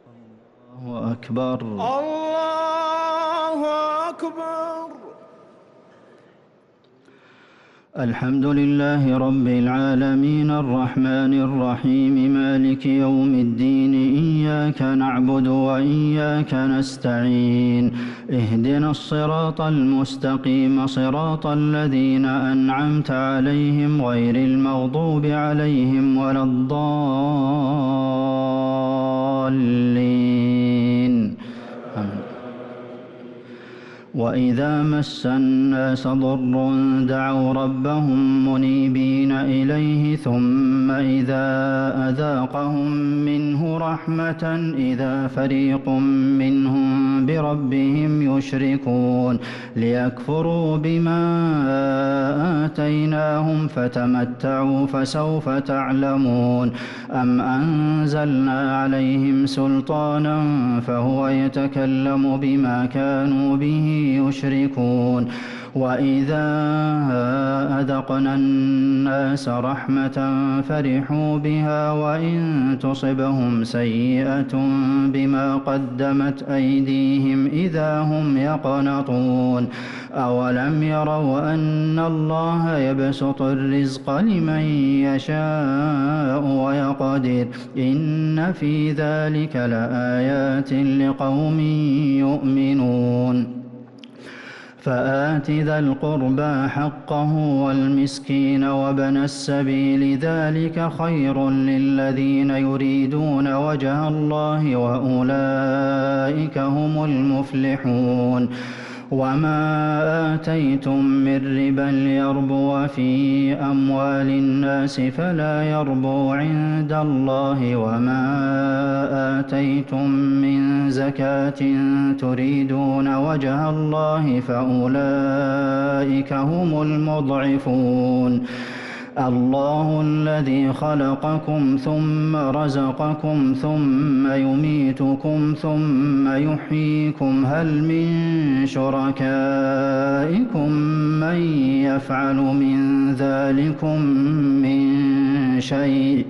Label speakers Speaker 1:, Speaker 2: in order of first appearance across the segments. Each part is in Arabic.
Speaker 1: الله أكبر.
Speaker 2: الله أكبر.
Speaker 1: الحمد لله رب العالمين الرحمن الرحيم مالك يوم الدين إياك نعبد وإياك نستعين اهدنا الصراط المستقيم صراط الذين أنعمت عليهم غير المغضوب عليهم ولا الضالين. وإذا مس الناس ضر دعوا ربهم منيبين إليه ثم إذا أذاقهم منه رحمة إذا فريق منهم بربهم يشركون ليكفروا بما آتيناهم فتمتعوا فسوف تعلمون أم أنزلنا عليهم سلطانا فهو يتكلم بما كانوا به يشركون وإذا أذقنا الناس رحمة فرحوا بها وإن تصبهم سيئة بما قدمت أيديهم إذا هم يقنطون أولم يروا أن الله يبسط الرزق لمن يشاء ويقدر إن في ذلك لآيات لقوم يؤمنون فآت ذا القربى حقه والمسكين وابن السبيل ذلك خير للذين يريدون وجه الله وأولئك هم المفلحون وما آتيتم من ربا ليربو في أموال الناس فلا يربو عند الله وما آتيتم من زكاة تريدون وجه الله فأولئك هم المضعفون الله الذي خلقكم ثم رزقكم ثم يميتكم ثم يحييكم هل من شركائكم من يفعل من ذلكم من شيء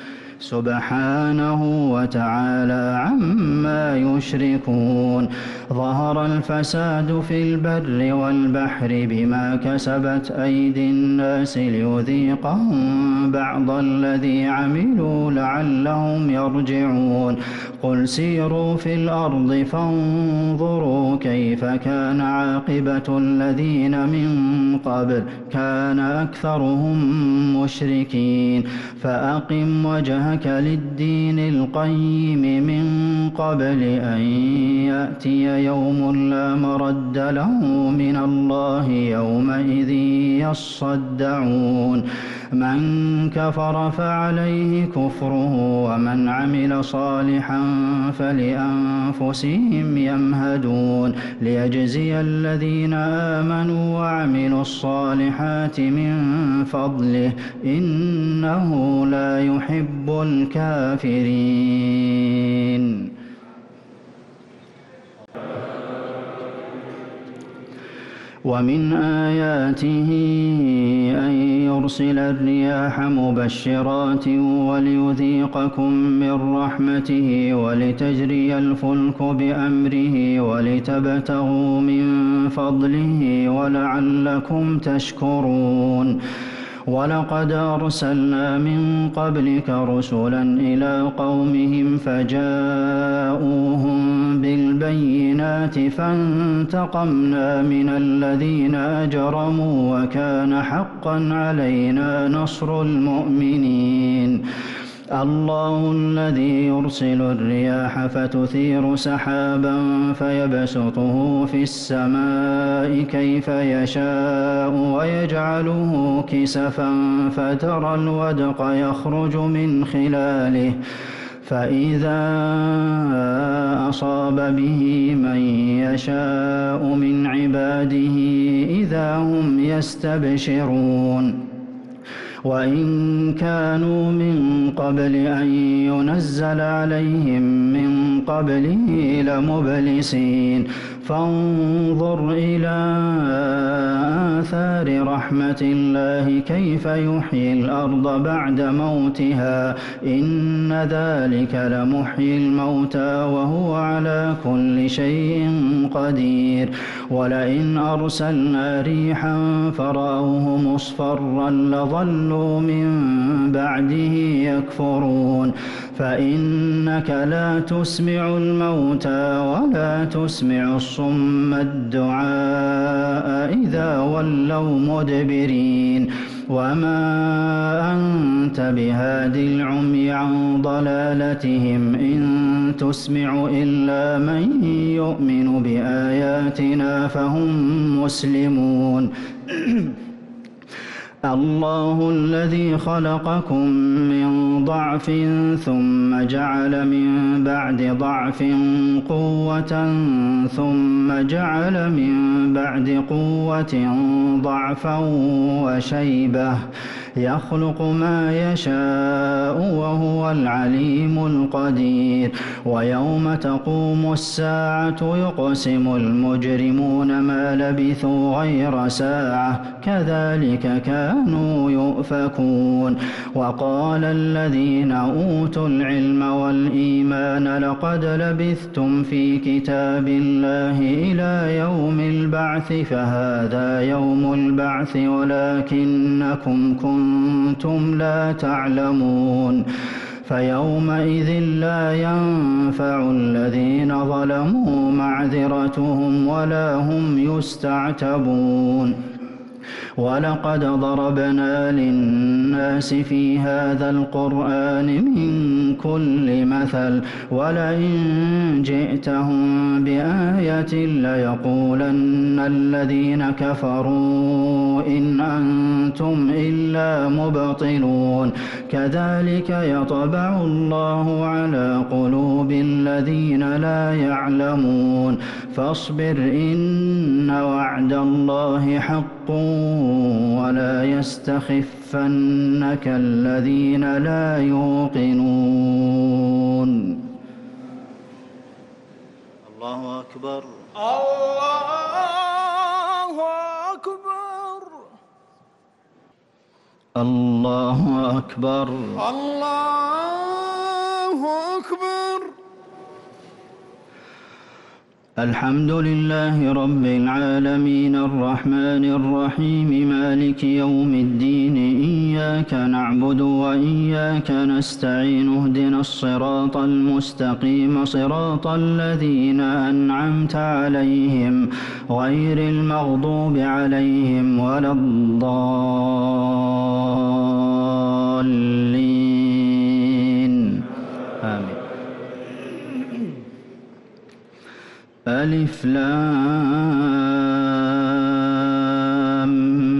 Speaker 1: سبحانه وتعالى عما يشركون ظهر الفساد في البر والبحر بما كسبت أيدي الناس ليذيقهم بعض الذي عملوا لعلهم يرجعون قل سيروا في الأرض فانظروا كيف كان عاقبة الذين من قبل كان أكثرهم مشركين فأقم وجهك للدين القيم من قبل أن يأتي يوم لا مرد له من الله يومئذ يصدعون من كفر فعليه كفره ومن عمل صالحا فلأنفسهم يمهدون ليجزي الذين آمنوا وعملوا الصالحات من فضله إنه لا يحب الكافرين. ومن آياته أن يرسل الرياح مبشرات وليذيقكم من رحمته ولتجري الفلك بأمره ولتبتغوا من فضله ولعلكم تشكرون ولقد أرسلنا من قبلك رسلا إلى قومهم فجاءوهم بالبينات فانتقمنا من الذين أجرموا وكان حقا علينا نصر المؤمنين الله الذي يرسل الرياح فتثير سحابا فيبسطه في السماء كيف يشاء ويجعله كسفا فترى الودق يخرج من خلاله فإذا أصاب به من يشاء من عباده إذا هم يستبشرون وإن كانوا من قبل أن ينزل عليهم من قبله لمبلسين فانظر إلى آثار رحمة الله كيف يحيي الأرض بعد موتها إن ذلك لمحيي الموتى وهو على كل شيء قدير ولئن أرسلنا ريحا فرأوه مصفرا لظلوا من بعده يكفرون فإنك لا تسمع الموتى ولا تسمع الصم الدعاء إذا ولوا مدبرين وما أنت بهاد العمي عن ضلالتهم إن تسمع إلا من يؤمن بآياتنا فهم مسلمون الله الذي خلقكم من ضعف ثم جعل من بعد ضعف قوة ثم جعل من بعد قوة ضعفا وشيبة يخلق ما يشاء وهو العليم القدير ويوم تقوم الساعة يقسم المجرمون ما لبثوا غير ساعة كذلك كانوا يؤفكون وقال الذين أوتوا العلم والإيمان لقد لبثتم في كتاب الله إلى يوم البعث فهذا يوم البعث ولكنكم كنتم لا تعلمون فيومئذ لا ينفع الذين ظلموا معذرتهم ولا هم يستعتبون ولقد ضربنا للناس في هذا القرآن من كل مثل ولئن جئتهم بآية ليقولن الذين كفروا إن أنتم إلا مبطلون كذلك يطبع الله على قلوب الذين لا يعلمون فاصبر إن وعد الله حق ولا يستخفنك الذين لا يوقنون الله أكبر
Speaker 2: الله أكبر
Speaker 1: الله أكبر
Speaker 2: الله أكبر
Speaker 1: الحمد لله رب العالمين الرحمن الرحيم مالك يوم الدين إياك نعبد وإياك نستعين اهدنا الصراط المستقيم صراط الذين أنعمت عليهم غير المغضوب عليهم ولا الضالين آمين ألف لام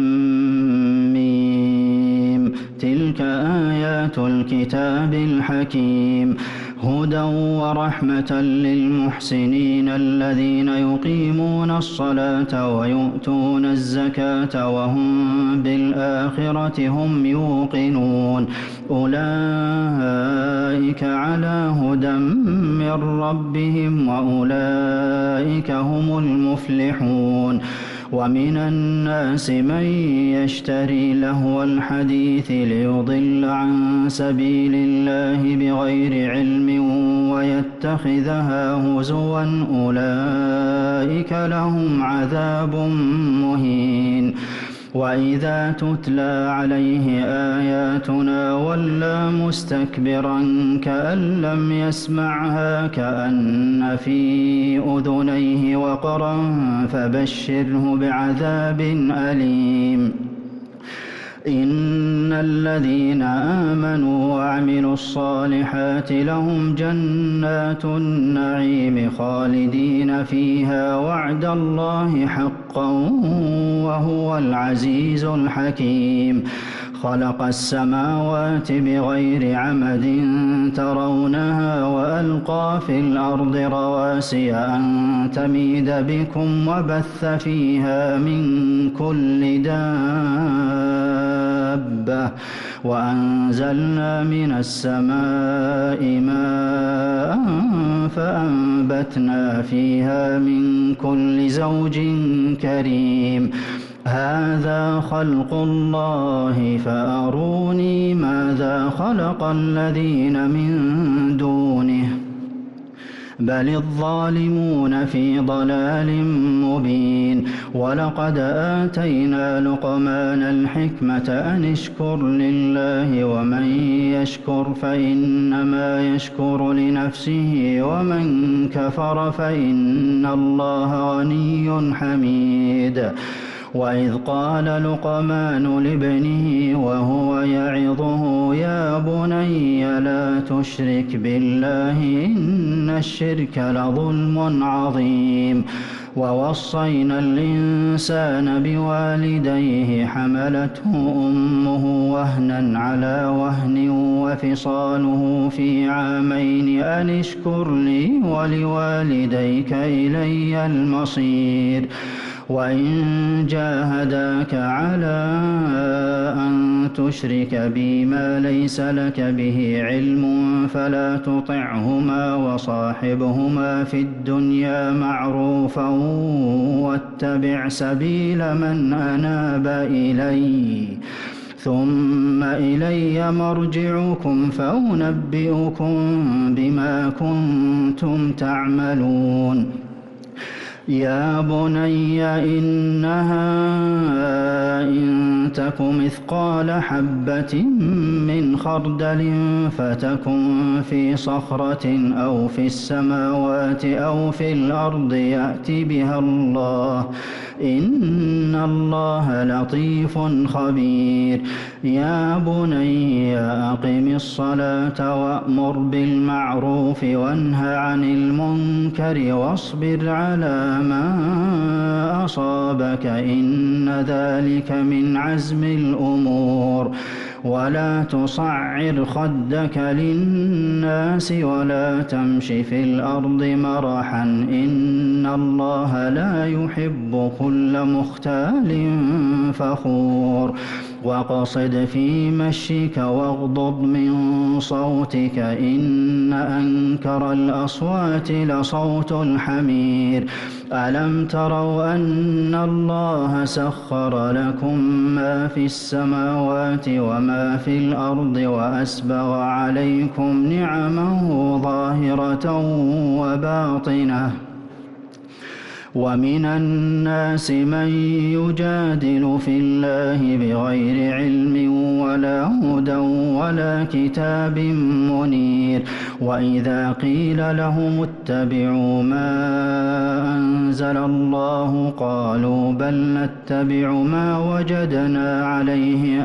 Speaker 1: ميم تلك آيات الكتاب الحكيم هدى ورحمة للمحسنين الذين يقيمون الصلاة ويؤتون الزكاة وهم بالآخرة هم يوقنون أولئك على هدى من ربهم وأولئك هم المفلحون ومن الناس من يشتري لهو الحديث ليضل عن سبيل الله بغير علم ويتخذها هزوا أولئك لهم عذاب مهين وإذا تتلى عليه آياتنا ولى مستكبرا كأن لم يسمعها كأن في أذنيه وقرا فبشره بعذاب أليم إن الذين آمنوا وعملوا الصالحات لهم جنات النعيم خالدين فيها وعد الله حقا وهو العزيز الحكيم خلق السماوات بغير عمد ترونها وألقى في الأرض رواسي أن تميد بكم وبث فيها من كل دابة وأنزلنا من السماء ماء فأنبتنا وأنبتنا فيها من كل زوج كريم هذا خلق الله فأروني ماذا خلق الذين من دونه بل الظالمون في ضلال مبين ولقد آتينا لقمان الحكمة أن اشكر لله ومن يشكر فإنما يشكر لنفسه ومن كفر فإن الله غني حميد وإذ قال لقمان لابنه وهو يعظه يا بني لا تشرك بالله إن الشرك لظلم عظيم ووصينا الإنسان بوالديه حملته أمه وهنا على وهن وفصاله في عامين أن اشكر لي ولوالديك إلي المصير وإن جاهداك على أن تشرك بي ما ليس لك به علم فلا تطعهما وصاحبهما في الدنيا معروفا واتبع سبيل من أناب إلي ثم إلي مرجعكم فأنبئكم بما كنتم تعملون يا بني إنها إن تك مثقال حبة من خردل فتكن في صخرة أو في السماوات أو في الأرض يأت بها الله إن الله لطيف خبير يا بني أقم الصلاة وأمر بالمعروف وانه عن المنكر واصبر على ما أصابك إن ذلك من عزم الأمور ولا تصعر خدك للناس ولا تمش في الأرض مرحا إن الله لا يحب كل مختال فخور واقصد في مشيك واغضض من صوتك إن أنكر الأصوات لصوت الحمير ألم تروا أن الله سخر لكم ما في السماوات وما في الأرض وأسبغ عليكم نعمه ظاهرة وباطنة ومن الناس من يجادل في الله بغير علم ولا هدى ولا كتاب منير وإذا قيل لهم اتبعوا ما أنزل الله قالوا بل نتبع ما وجدنا عليه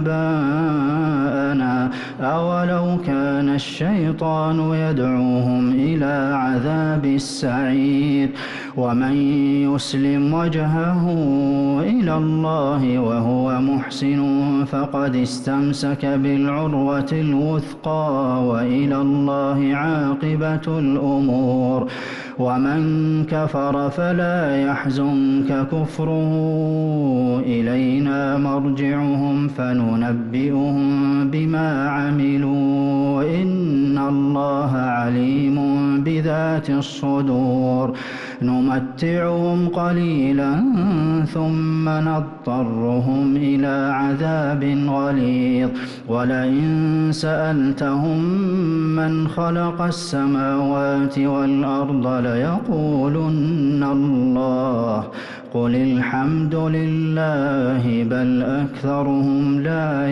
Speaker 1: آباءنا أولو كان الشيطان يدعوهم إلى عذاب السعير ومن يسلم وجهه إلى الله وهو محسن فقد استمسك بالعروة الوثقى وإلى الله عاقبة الأمور ومن كفر فلا يحزنك كفره إلينا مرجعهم فننبئهم بما عملوا إن الله عليم بذات الصدور نمتعهم قليلا ثم نضطرهم إلى عذاب غليظ ولئن سألتهم من خلق السماوات والأرض ليقولن الله قل الحمد لله بل أكثرهم لا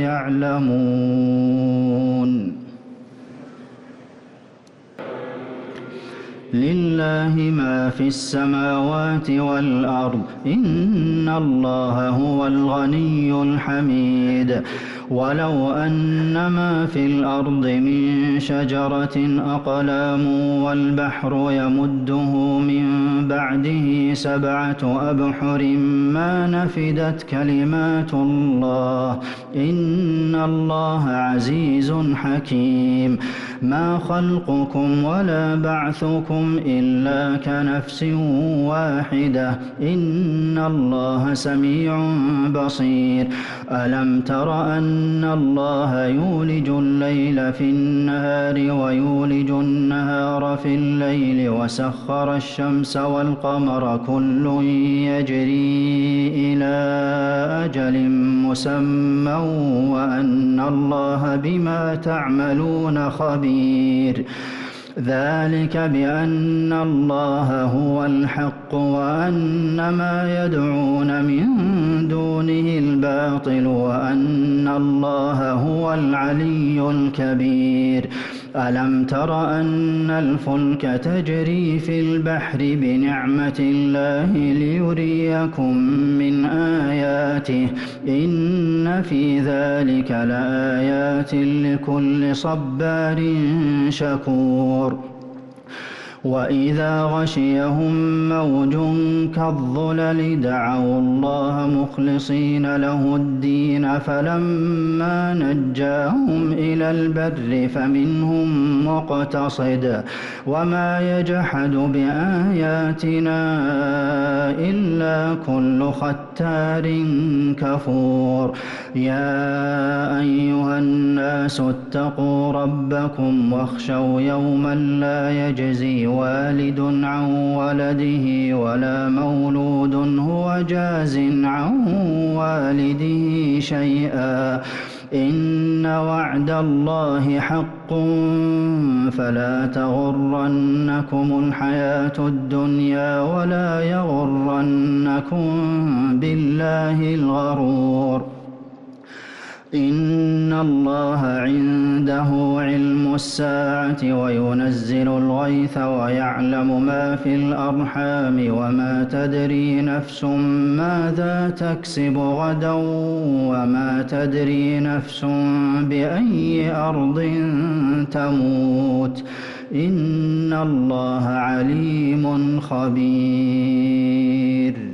Speaker 1: يعلمون لله ما في السماوات والأرض إن الله هو الغني الحميد ولو أن ما في الأرض من شجرة أقلام والبحر يمده من بعده 7 أبحر ما نفدت كلمات الله إن الله عزيز حكيم ما خلقكم ولا بعثكم إلا كنفس واحدة إن الله سميع بصير ألم تر أن الله يولج الليل في النهار ويولج النهار في الليل وسخر الشمس والقمر كل يجري إلى أجل مسمى وأن الله بما تعملون خبير ذلك بأن الله هو الحق وأن ما يدعون من دونه الباطل وأن الله هو العلي الكبير ألم تر أن الفلك تجري في البحر بنعمة الله ليريكم من آياته إن في ذلك لآيات لكل صبار شكور وإذا غشيهم موج كالظلل دعوا الله مخلصين له الدين فلما نجاهم إلى البر فمنهم مقتصد وما يجحد بآياتنا إلا كل ختار كفور يا أيها الناس اتقوا ربكم واخشوا يوما لا يجزي والد عن ولده ولا مولود هو جاز عن والده شيئا إن وعد الله حق فلا تغرنكم الحياة الدنيا ولا يغرنكم بالله الغرور إن الله عنده علم الساعة وينزل الغيث ويعلم ما في الأرحام وما تدري نفس ماذا تكسب غدا وما تدري نفس بأي أرض تموت إن الله عليم خبير